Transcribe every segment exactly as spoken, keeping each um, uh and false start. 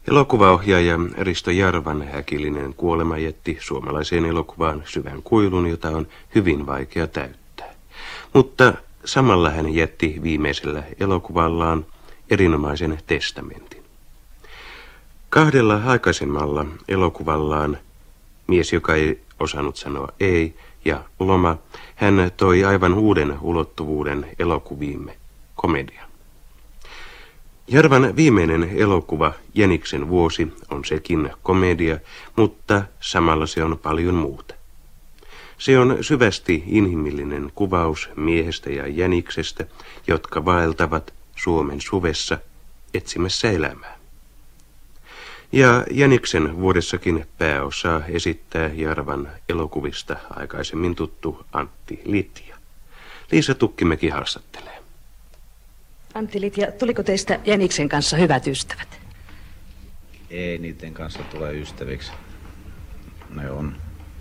Elokuvaohjaaja Risto Jarvan äkillinen kuolema jätti suomalaiseen elokuvaan syvän kuilun, jota on hyvin vaikea täyttää. Mutta samalla hän jätti viimeisellä elokuvallaan erinomaisen testamentin. Kahdella aikaisemmalla elokuvallaan Mies, joka ei osannut sanoa ei ja Loma, hän toi aivan uuden ulottuvuuden elokuviimme, komedia. Jarvan viimeinen elokuva Jäniksen vuosi on sekin komedia, mutta samalla se on paljon muuta. Se on syvästi inhimillinen kuvaus miehestä ja jäniksestä, jotka vaeltavat Suomen suvessa etsimässä elämää. Ja Jäniksen vuodessakin pääosaa esittää Jarvan elokuvista aikaisemmin tuttu Antti Litja. Liisa Tukkimäki haastattelee. Antti Litja, tuliko teistä Jäniksen kanssa hyvät ystävät? Ei niiden kanssa tule ystäviksi. Ne on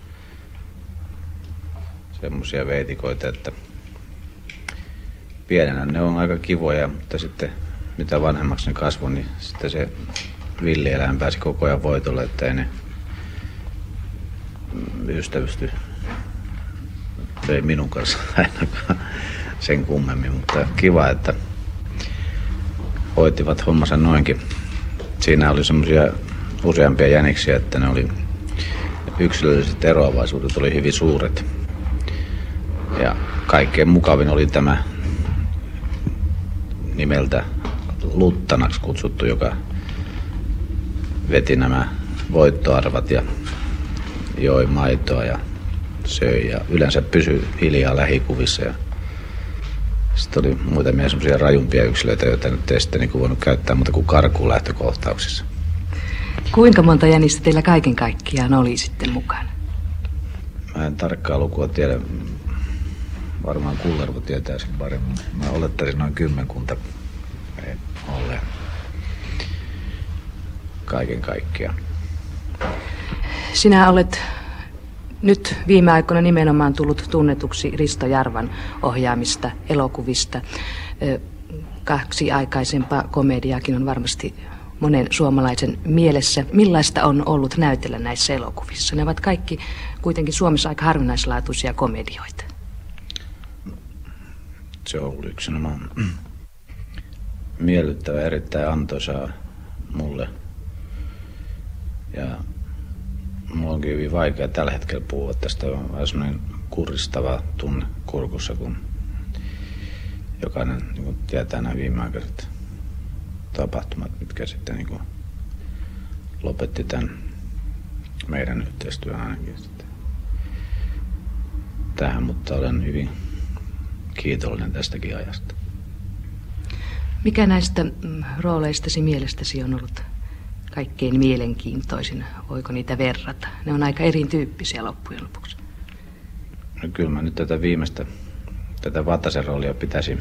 semmoisia veitikoita, että pienenä ne on aika kivoja, mutta sitten mitä vanhemmaksi ne kasvoi, niin sitten se villieläin pääsi koko ajan voitolle, että ei ne ystävysty. Ei minun kanssa ainakaan sen kummemmin, mutta kiva, että hoitivat hommansa noinkin. Siinä oli semmoisia useampia jäniksiä, että ne oli yksilölliset eroavaisuudet oli hyvin suuret. Ja kaikkein mukavin oli tämä nimeltä Luttanaksi kutsuttu, joka veti nämä voittoarvat ja joi maitoa ja söi ja yleensä pysyi hiljaa lähikuvissa. Ja sitten oli muutamia semmoisia rajumpia yksilöitä, joita nyt ei sitten niin voinut käyttää muuta kuin karkuun lähtökohtauksissa. Kuinka monta jänistä teillä kaiken kaikkiaan oli sitten mukana? Mä en tarkkaa lukua tiedä. Varmaan Kullervo tietää sen paremmin. Mä olettaisin noin kymmenkunta olleen kaiken kaikkiaan. Sinä olet nyt viime aikoina nimenomaan tullut tunnetuksi Risto Jarvan ohjaamista elokuvista. Kaksi aikaisempaa komediaakin on varmasti monen suomalaisen mielessä. Millaista on ollut näytellä näissä elokuvissa? Ne ovat kaikki kuitenkin Suomessa aika harvinaislaatuisia komedioita. Se on ollut yksinomaan miellyttävä, erittäin antoisaa mulle. Ja mulla onkin hyvin vaikea tällä hetkellä puhua tästä. On vähän semmoinen kuristava tunne kurkussa, kun jokainen niin kun tietää nämä viimeaikaiset tapahtumat, mitkä sitten niin kun lopetti tämän meidän yhteistyön ainakin sitten tähän, mutta olen hyvin kiitollinen tästäkin ajasta. Mikä näistä rooleistasi mielestäsi on ollut kaikkein mielenkiintoisin? Voiko niitä verrata? Ne on aika erityyppisiä loppujen lopuksi. No kyllä mä nyt tätä viimeistä, tätä Vatasen roolia pitäisin.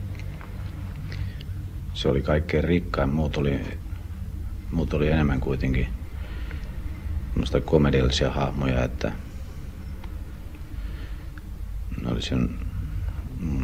Se oli kaikkein rikkain. Muut oli, muut oli enemmän kuitenkin semmoista komediallisia hahmoja, että ne oli sen mm,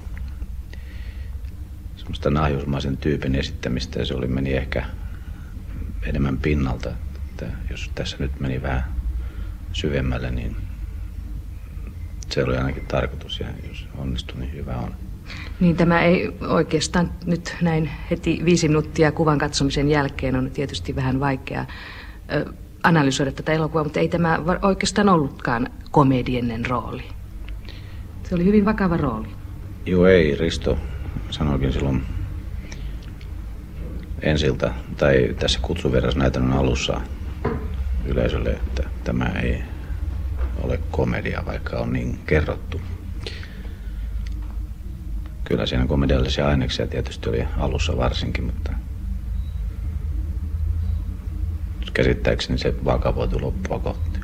semmoista nahjusmaisen tyypin esittämistä ja se oli, meni ehkä enemmän pinnalta. Että jos tässä nyt meni vähän syvemmälle, niin se oli ainakin tarkoitus ja jos onnistui, niin hyvä on. Niin tämä ei oikeastaan nyt näin heti viisi minuuttia kuvan katsomisen jälkeen on tietysti vähän vaikea ö, analysoida tätä elokuvaa, mutta ei tämä oikeastaan ollutkaan komedienen rooli. Se oli hyvin vakava rooli. Joo ei, Risto sanoikin silloin ensiltä tai tässä kutsuvierasnäytännön alussa yleisölle, että tämä ei ole komedia, vaikka on niin kerrottu. Kyllä siinä komediallisia aineksia tietysti oli alussa varsinkin, mutta käsittääkseni se vakavoitui loppua kohti.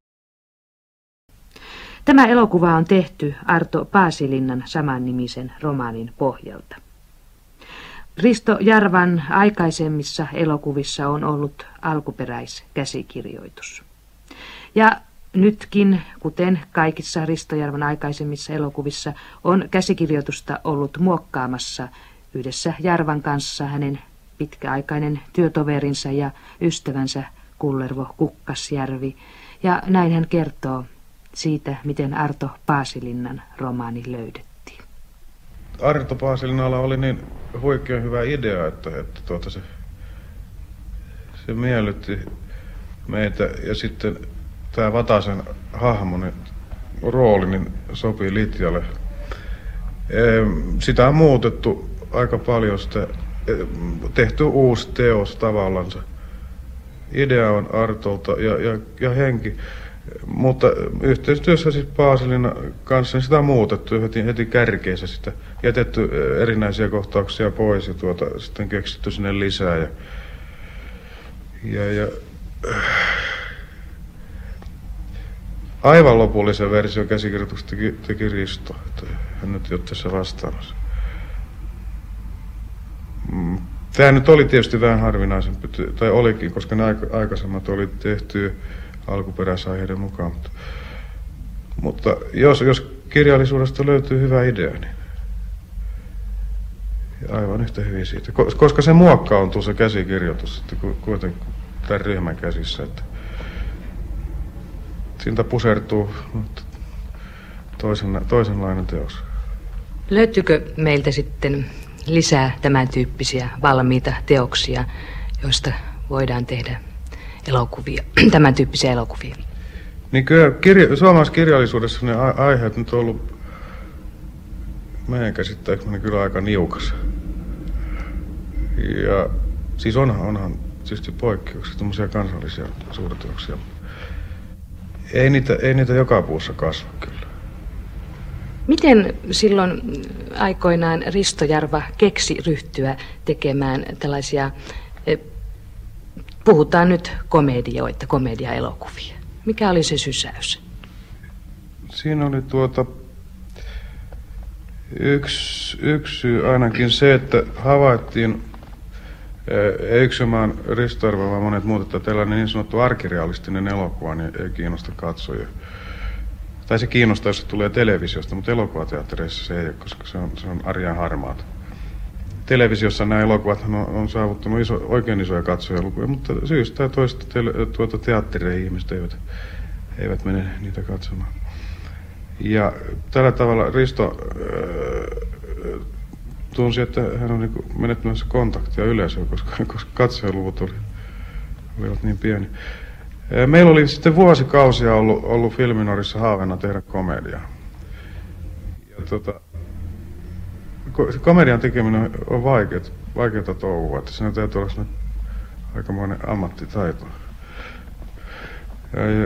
Tämä elokuva on tehty Arto Paasilinnan samannimisen romaanin pohjalta. Risto Jarvan aikaisemmissa elokuvissa on ollut alkuperäiskäsikirjoitus. Ja nytkin, kuten kaikissa Risto Jarvan aikaisemmissa elokuvissa, on käsikirjoitusta ollut muokkaamassa yhdessä Jarvan kanssa hänen pitkäaikainen työtoverinsa ja ystävänsä Kullervo Kukkasjärvi. Ja näin hän kertoo siitä, miten Arto Paasilinnan romaani löydettiin. Arto Paasilinnalla oli niin huikean hyvä idea, että, että tuota se, se miellytti meitä. Ja sitten tämä Vatasen hahmo, niin, rooli, niin sopii Litjalle. Sitä on muutettu aika paljon, sitä, tehty uusi teos tavallansa. Idea on Artolta ja, ja, ja henki, mutta yhteistyössä siis Paasilinnan kanssa niin sitä on muutettu heti, heti kärkeissä, sitä jätetty erinäisiä kohtauksia pois ja tuota, sitten keksitty sinne lisää. Ja, ja, ja, aivan lopullisen version käsikirjoituksesta teki, teki Risto, että hän nyt ei ole tässä vastaamassa. Tämä nyt oli tietysti vähän harvinaisempi, tai olikin, koska ne aikaisemmat oli tehty alkuperäisaiheiden mukaan. Mutta, mutta jos, jos kirjallisuudesta löytyy hyvä idea, niin aivan yhtä hyvin siitä. Koska se muokkaantuu se käsikirjoitus sitten kuitenkin tämän ryhmän käsissä, että siitä pusertuu toisen, toisenlainen teos. Löytyykö meiltä sitten lisää tämän tyyppisiä valmiita teoksia, joista voidaan tehdä elokuvia, tämän tyyppisiä elokuvia? Niin kyllä kirja, suomalaisessa kirjallisuudessa ne aiheet nyt on ollut meidän käsittääkseni kyllä aika niukas. Ja siis onhan, onhan tietysti poikkeuksia, tämmöisiä kansallisia suurteoksia. Ei niitä, ei niitä joka puussa kasva kyllä. Miten silloin aikoinaan Risto Jarva keksi ryhtyä tekemään tällaisia, puhutaan nyt komedioita, komediaelokuvia? Mikä oli se sysäys? Siinä oli tuota, yksi, yksi syy ainakin se, että havaittiin, ei yksinomaan Risto Jarva, vaan monet muut, että tällainen niin sanottu arkirealistinen elokuva niin ei kiinnosta katsojia. Tai se kiinnostaa, jos se tulee televisiosta, mutta elokuvateattereissa se ei ole, koska se on, se on arjan harmaata. Televisiossa nämä elokuvat on, on saavuttanut iso, oikein isoja katsojalukuja, mutta syystä tai toista tele, tuota teattereihin ihmiset eivät, eivät mene niitä katsomaan. Ja tällä tavalla Risto äh, tunsi, että hän on niin menettämässä kontaktia yleisöön, koska, koska katsojaluvut oli, olivat niin pieni. Meillä oli sitten vuosikausia ollut, ollut Filminorissa haaveena tehdä komediaa. Ja tota, komedian tekeminen on vaikeaa, vaikeaa touhua, että siinä täytyy olla aikamoinen ammattitaito. Ja, ja,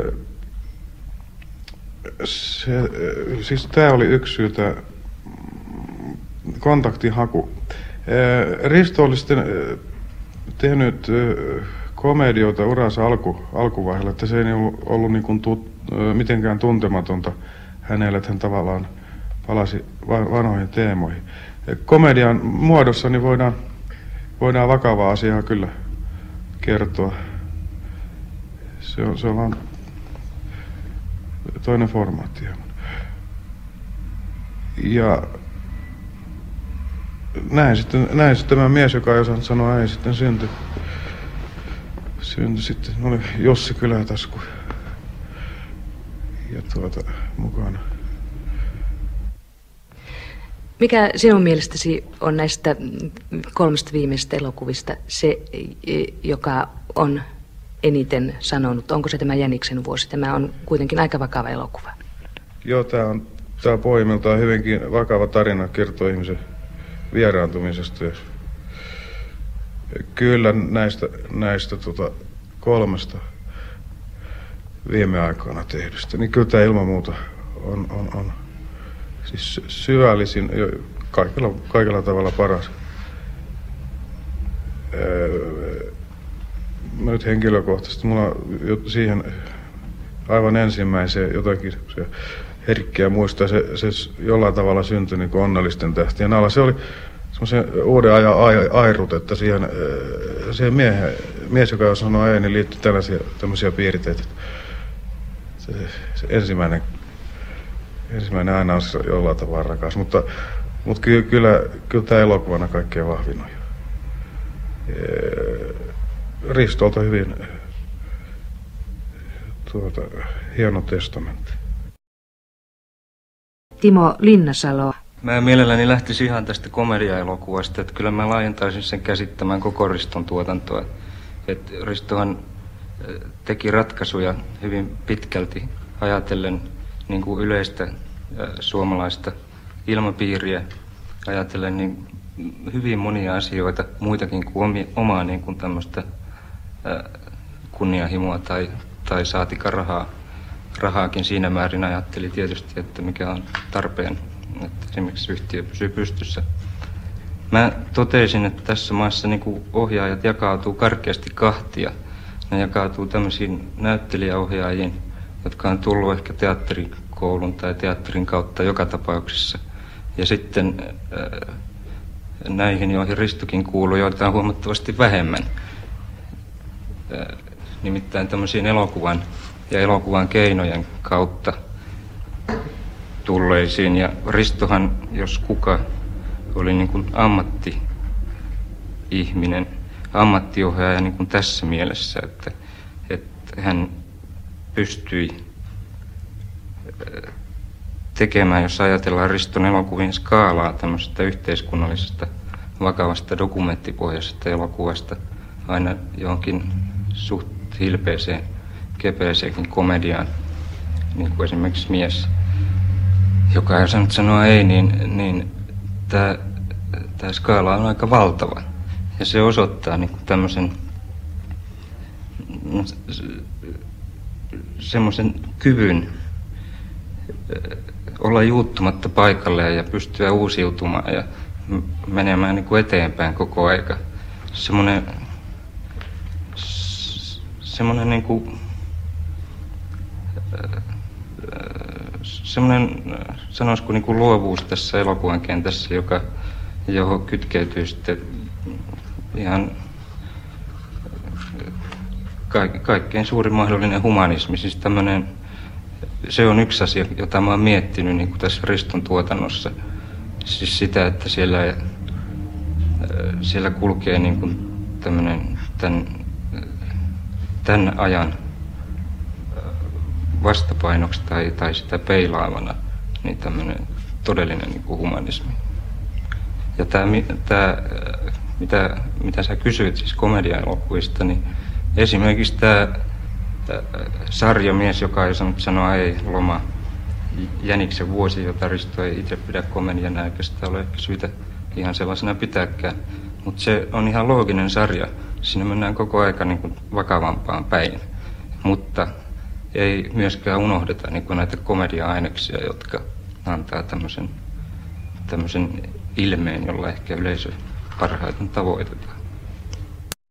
se, siis tämä oli yksi syy, tämä kontaktin haku. Risto oli sitten tehnyt komedioita uransa alku, alkuvaiheella, että se ei ollut, ollut niin kuin tut, mitenkään tuntematonta hänelle, että hän tavallaan palasi vanhoihin teemoihin. Komedian muodossa niin voidaan, voidaan vakavaa asiaa kyllä kertoa. Se on, se on vaan toinen formaatti. Ja näin sitten, näin sitten tämä mies, joka ei osannut sanoa ei, sitten syntyi. Syntyi sitten, oli Jussi Kylätasku ja tuota mukana. Mikä sinun mielestäsi on näistä kolmesta viimeisestä elokuvista se, joka on eniten sanonut? Onko se tämä Jäniksen vuosi? Tämä on kuitenkin aika vakava elokuva. Joo, tämä on tämä pohjimmiltaan hyvinkin vakava tarina, kertoo ihmisen vieraantumisesta. Kyllä näistä, näistä tota kolmesta viime aikoina tehdystä, niin kyllä tämä ilman muuta on, on, on siis syvällisin, kaikella, kaikella tavalla paras. Öö, mä nyt henkilökohtaisesti, mulla on siihen aivan ensimmäiseen jotakin se herkkiä muistaa, se, se jollain tavalla syntyi niin kuin Onnellisten tähtien alla. Se oli semmoisen uuden ajan airut, että siihen, siihen miehen, mies, joka sanoi ei, niin liittyi tällaisia tämmöisiä piirteitä. Se, se ensimmäinen, ensimmäinen aina on jollain tavalla rakas, mutta, mutta kyllä, kyllä, kyllä tämä elokuvana kaikkein vahvin on. Ristolta hyvin tuota, hieno testamentti. Timo Linnasalo. Mä mielelläni lähtisin ihan tästä komediaelokuvasta, että kyllä mä laajentaisin sen käsittämään koko Riston tuotantoa. Et Ristohan teki ratkaisuja hyvin pitkälti ajatellen niin kuin yleistä äh, suomalaista ilmapiiriä, ajatellen niin hyvin monia asioita, muitakin kuin omi, omaa niin kuin tämmöistä äh, kunnianhimoa tai, tai saatika rahaa. Rahaakin siinä määrin ajatteli tietysti, että mikä on tarpeen, että esimerkiksi yhtiö pysyy pystyssä. Mä totesin, että tässä maassa niin kuin ohjaajat jakautuu karkeasti kahtia. Ne jakautuu tämmöisiin näyttelijäohjaajiin, jotka on tullut ehkä teatterikoulun tai teatterin kautta joka tapauksessa. Ja sitten äh, näihin, joihin Ristokin kuuluu, joita on huomattavasti vähemmän. Äh, nimittäin tämmöisiin elokuvan ja elokuvan keinojen kautta tulleisiin. Ja Ristohan, jos kuka, oli niin kuin ammatti-ihminen, ammattiohjaaja niin kuin tässä mielessä, että, että hän pystyi tekemään, jos ajatellaan Riston elokuvien skaalaa, tämmöisestä yhteiskunnallisesta, vakavasta dokumenttipohjaisesta elokuvasta aina johonkin suht hilpeeseen, kepeeseenkin komediaan, niin kuin esimerkiksi Mies, joka ei osannut sanoa ei, niin, niin tämä skaala on aika valtava. Ja se osoittaa niin kuin tämmöisen semmoisen kyvyn olla juuttumatta paikalleen ja pystyä uusiutumaan ja menemään niin kuin eteenpäin koko aika. Semmoinen, semmoinen niin kuin, semmoinen, sanoisiko niin kuin luovuus tässä elokuvan kentässä, joka, johon kytkeytyy sitten ihan kaik, kaikkein suurin mahdollinen humanismi. Siis tämmöinen, se on yksi asia, jota mä oon miettinyt niin kuin tässä Riston tuotannossa. Siis sitä, että siellä, siellä kulkee niin kuin tämmöinen tämän, tämän ajan vastapainoksi tai, tai sitä peilaavana niin tämmöinen todellinen niin kuin humanismi. Ja tämä, tämä mitä, mitä sä kysyit siis komediaelokuvista, niin esimerkiksi tämä sarja Mies, joka ei osannut sanoa ei, loma, Jäniksen vuosi, jota Risto ei itse pidä komediana, eikä sitä ole ehkä syytä ihan sellaisena pitääkään. Mutta se on ihan looginen sarja. Siinä mennään koko aika niin kuin vakavampaan päin. Mutta ei myöskään unohdeta niin kuin näitä komedia-aineksia, jotka antaa tämmöisen, tämmöisen ilmeen, jolla ehkä yleisö parhaiten tavoitetaan.